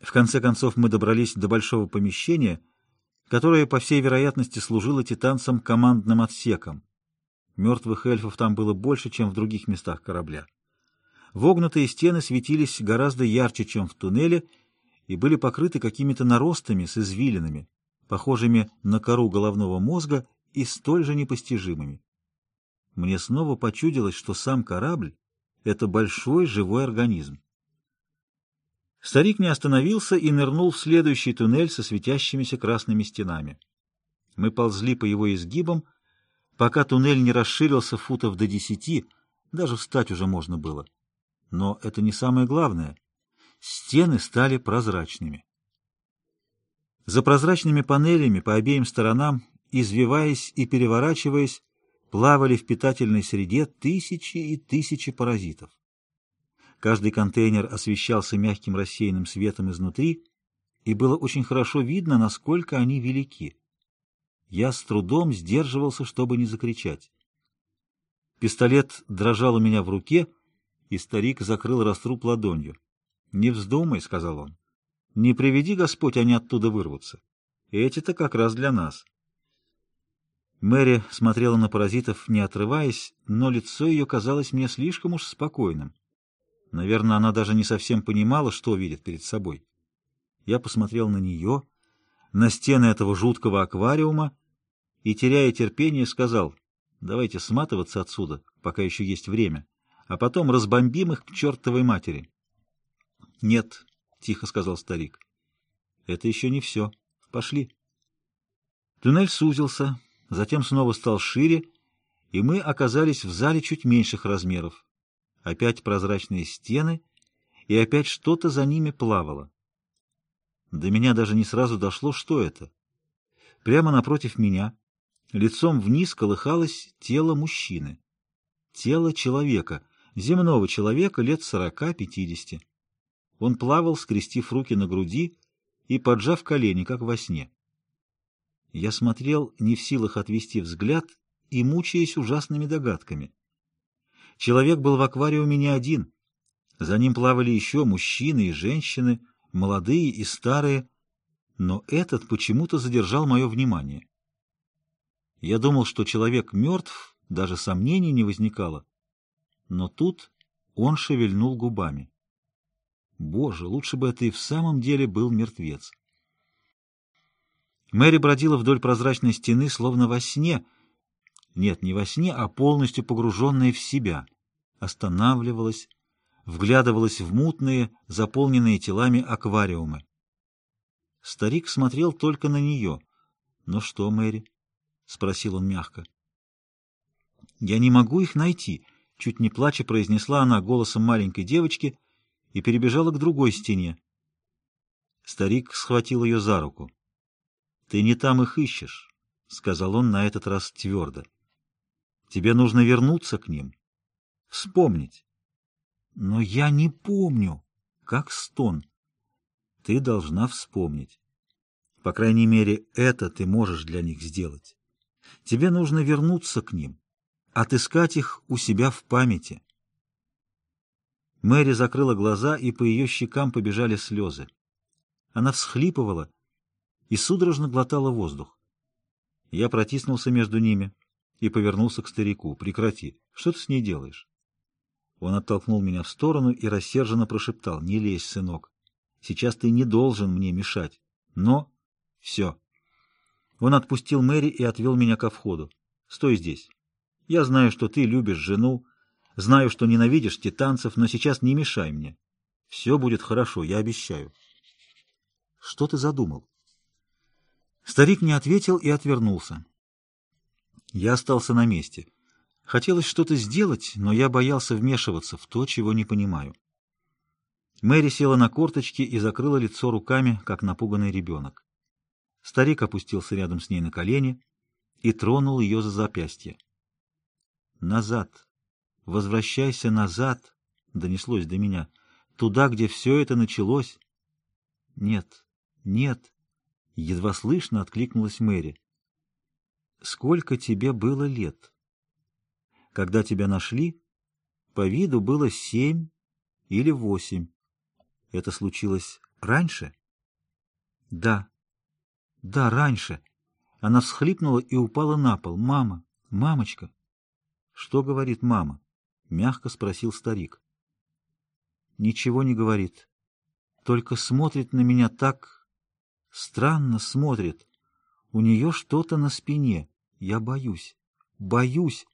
В конце концов мы добрались до большого помещения, которое, по всей вероятности, служило титанцам командным отсеком. Мертвых эльфов там было больше, чем в других местах корабля. Вогнутые стены светились гораздо ярче, чем в туннеле, и были покрыты какими-то наростами с извилинами, похожими на кору головного мозга и столь же непостижимыми. Мне снова почудилось, что сам корабль — это большой живой организм. Старик не остановился и нырнул в следующий туннель со светящимися красными стенами. Мы ползли по его изгибам, пока туннель не расширился футов до 10, даже встать уже можно было. Но это не самое главное. Стены стали прозрачными. За прозрачными панелями по обеим сторонам, извиваясь и переворачиваясь, плавали в питательной среде тысячи и тысячи паразитов. Каждый контейнер освещался мягким рассеянным светом изнутри, и было очень хорошо видно, насколько они велики. Я с трудом сдерживался, чтобы не закричать. Пистолет дрожал у меня в руке, и старик закрыл раструб ладонью. «Не вздумай», — сказал он. «Не приведи Господь, они оттуда вырвутся. Эти-то как раз для нас». Мэри смотрела на паразитов, не отрываясь, но лицо ее казалось мне слишком уж спокойным. Наверное, она даже не совсем понимала, что видит перед собой. Я посмотрел на нее, на стены этого жуткого аквариума, и, теряя терпение, сказал: «Давайте сматываться отсюда, пока еще есть время, а потом разбомбим их к чертовой матери». «Нет», — тихо сказал старик, — «это еще не все. Пошли». Туннель сузился, затем снова стал шире, и мы оказались в зале чуть меньших размеров. Опять прозрачные стены, и опять что-то за ними плавало. До меня даже не сразу дошло, что это. Прямо напротив меня, лицом вниз, колыхалось тело мужчины. Тело человека, земного человека лет 40-50. Он плавал, скрестив руки на груди и поджав колени, как во сне. Я смотрел, не в силах отвести взгляд и мучаясь ужасными догадками. Человек был в аквариуме не один. За ним плавали еще мужчины и женщины, молодые и старые, но этот почему-то задержал мое внимание. Я думал, что человек мертв, даже сомнений не возникало. Но тут он шевельнул губами. Боже, лучше бы это и в самом деле был мертвец. Мэри бродила вдоль прозрачной стены, словно во сне. Нет, не во сне, а полностью погруженная в себя. Останавливалась, вглядывалась в мутные, заполненные телами аквариумы. Старик смотрел только на нее. «Ну что, Мэри?» — спросил он мягко. «Я не могу их найти», — чуть не плача произнесла она голосом маленькой девочки и перебежала к другой стене. Старик схватил ее за руку. «Ты не там их ищешь», — сказал он на этот раз твердо. «Тебе нужно вернуться к ним, вспомнить». «Но я не помню», как стон. «Ты должна вспомнить. По крайней мере, это ты можешь для них сделать. Тебе нужно вернуться к ним, отыскать их у себя в памяти». Мэри закрыла глаза, и по ее щекам побежали слезы. Она всхлипывала и судорожно глотала воздух. Я протиснулся между ними и повернулся к старику. «Прекрати. Что ты с ней делаешь?» Он оттолкнул меня в сторону и рассерженно прошептал: «Не лезь, сынок. Сейчас ты не должен мне мешать. Но...» «Все». Он отпустил Мэри и отвел меня ко входу. «Стой здесь. Я знаю, что ты любишь жену, знаю, что ненавидишь титанцев, но сейчас не мешай мне. Все будет хорошо, я обещаю». «Что ты задумал?» Старик не ответил и отвернулся. Я остался на месте. Хотелось что-то сделать, но я боялся вмешиваться в то, чего не понимаю. Мэри села на корточки и закрыла лицо руками, как напуганный ребенок. Старик опустился рядом с ней на колени и тронул ее за запястье. «Назад! Возвращайся назад!» — донеслось до меня. «Туда, где все это началось!» «Нет, нет!» — едва слышно откликнулась Мэри. «Сколько тебе было лет?» «Когда тебя нашли, по виду было 7 или 8. Это случилось Раньше? Да. Да, раньше. Она всхлипнула и упала на пол. Мама! Мамочка! Что говорит мама? Мягко спросил старик. Ничего не говорит. Только смотрит на меня так... Странно смотрит. У нее что-то на спине. Я боюсь. Боюсь.